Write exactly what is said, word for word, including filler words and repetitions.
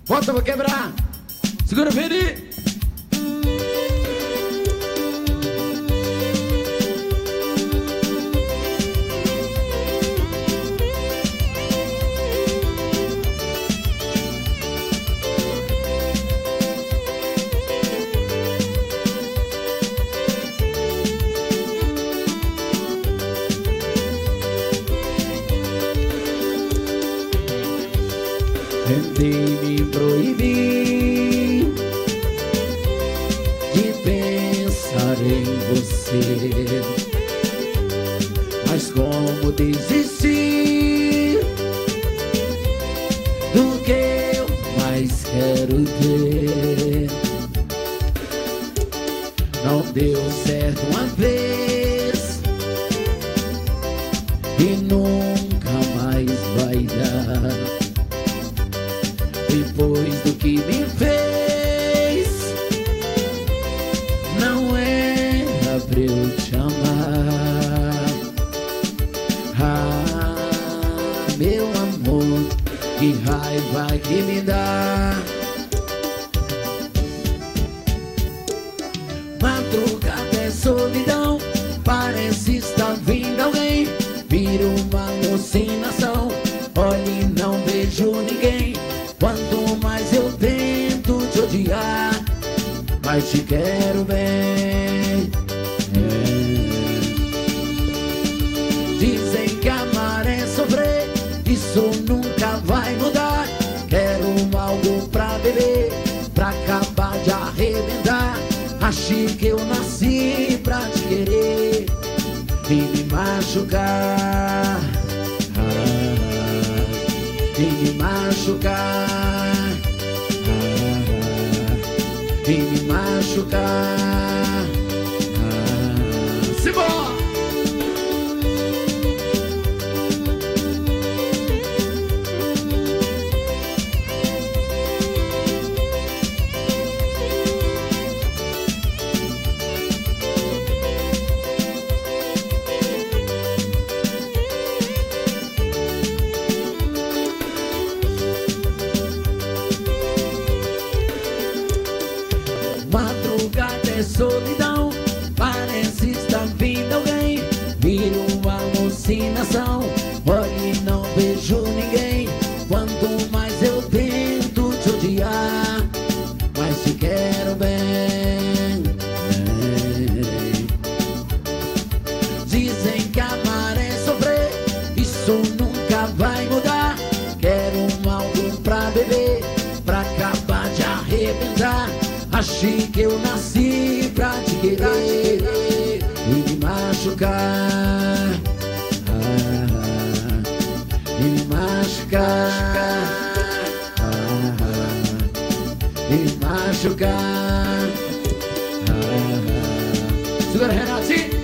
Bota, vou quebrar. Segura, Vini. Tentei me proibir de pensar em você, mas como desistir do que eu mais quero ter? Não deu certo uma vez e nunca mais vai dar. Depois do que me fez, não era pra eu te amar. Ah, meu amor, que raiva que me dá. Madrugada é solidão, parece estar vindo alguém. Vira uma alucinação, olhe e não vejo ninguém. Quanto mais eu tento te odiar, mais te quero bem. É. Dizem que amar é sofrer, isso nunca vai mudar. Quero algo pra beber, pra acabar de arrebentar. Achei que eu nasci pra te querer e me machucar. E me machucar, ah, e me machucar, ah. Simbora! Madrugada é solidão, parece estar vindo alguém. Vira uma alucinação, olhe e não vejo ninguém. Quanto mais eu tento te odiar, mais te quero bem. Dizem que amar é sofrer, isso nunca vai mudar. Quero algo pra beber, pra acabar de arrebentar. Achei que eu nasci pra te querer e me machucar, ah, e me machucar, ah, e me machucar, ah. Segura, Renatinho.